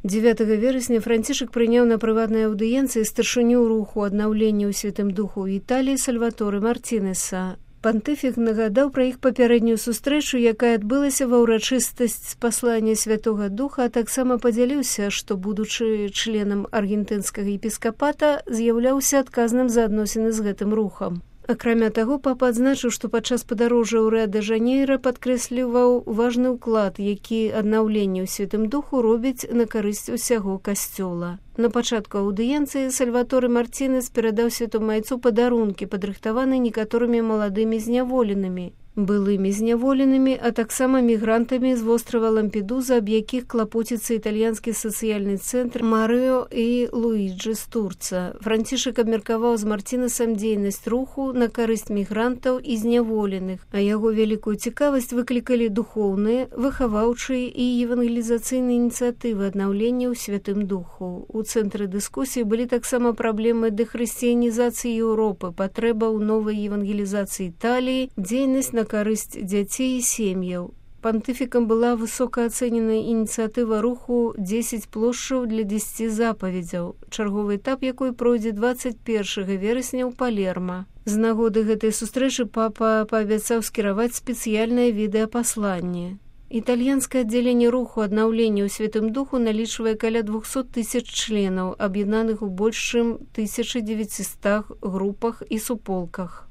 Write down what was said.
9 верасня Францішак прыняў на прыватнай аўдыенцыі старшыню руху аднаўлення ў Святым Духу ў Італіі Сальваторы Мартінеса. Пантыфік нагадаў пра іх папярэднюю сустрэчу, якая адбылася ва ўрачыстасць паслання Святога Духа, а таксама падзяліўся, што, будучы членам аргентынскага епіскапата, з'яўляўся адказным за адносіны з гэтым рухам. Акрамя таго, папа адзначыў, што падчас падарожжа ў Рыа-дэ-Жанейра падкрэсліваў важны ўклад, які аднаўленне ў Святым Духу робіць на карысць усяго касцёла. На пачатку аўдыенцыі Сальваторы Мартінес перадаў святому айцу падарункі, падрыхтаваныя некаторымі маладымі зняволенымі, былымі зняволенымі, а таксама мігрантамі з вострава Лампедуза, аб якіх клапоціцца італьянскі сацыяльны цэнтр Марыо і Луіджы з Турца. Францішак абмеркаваў з Мартінесам дзейнасць руху на карысць мігрантаў і зняволеных, а яго вялікую цікавасць выклікалі духоўныя, выхаваўчыя і евангелізацыйныя ініцыятывы аднаўлення ў Святым Духу. У цэнтры дыскусіі былі таксама праблемы дэхрысціянізацыі Еўропы, патрэба ў новай евангелізацыі Італіі, дзейнасць на карысць дзяцей і сем'яў. Пантыфікам была высока ацэнена ініцыятыва руху 10 плошчаў для 10 запаведзяў, чарговы этап якой пройдзе 21 верасня ў Палерма. З нагоды гэтай сустрэчы папа паабяцаў скіраваць спецыяльнае відэапасланне. Італьянскае аддзяленне руху аднаўлення ў Святым Духу налічвае каля 200 000 членаў, аб'яднаных у больш чым 1900 групах і суполках.